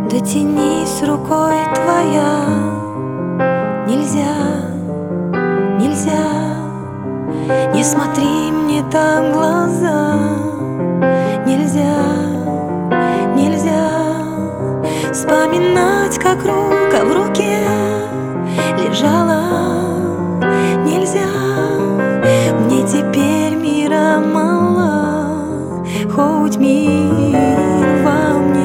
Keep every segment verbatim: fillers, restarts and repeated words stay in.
Дотянись рукой твоя, нельзя, нельзя, не смотри мне так в глаза, нельзя, нельзя вспоминать, как рука в руке лежала, нельзя, мне теперь мира мало, хоть мир во мне.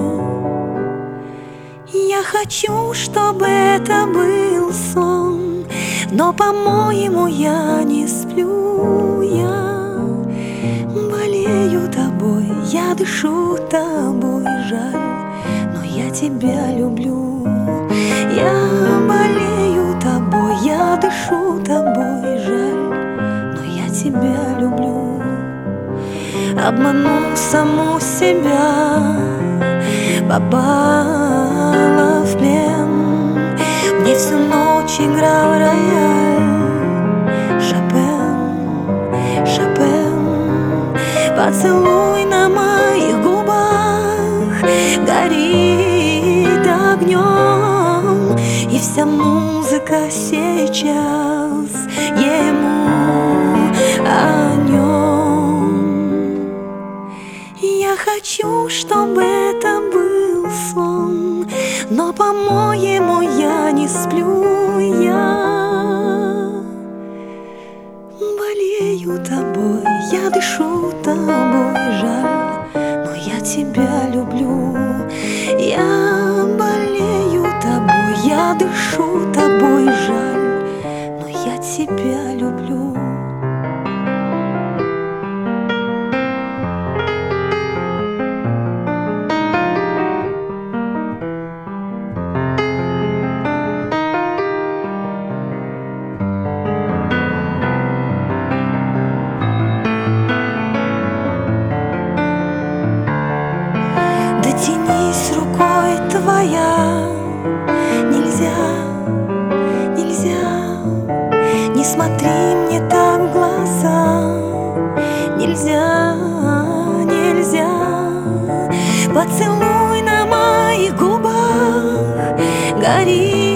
Я хочу, чтобы это был сон, но, по-моему, я не сплю. Я болею тобой, я дышу тобой, жаль, но я тебя люблю. Я болею тобой, я дышу тобой, жаль, но я тебя люблю. Обману саму себя, попала в плен, мне всю ночь играл рояль, Шопен, Шопен. Поцелуй на моих губах горит огнем, и вся музыка сейчас ему о нем. Я хочу, чтобы это был сон, но, по-моему, я не сплю. Я болею тобой, я дышу тобой, жаль, но я тебя люблю. Я болею тобой, я дышу тобой, жаль, но я тебя люблю. Дотянись рукой твоя, нельзя, нельзя, не смотри мне так в глаза, нельзя, нельзя. Поцелуй на моих губах горит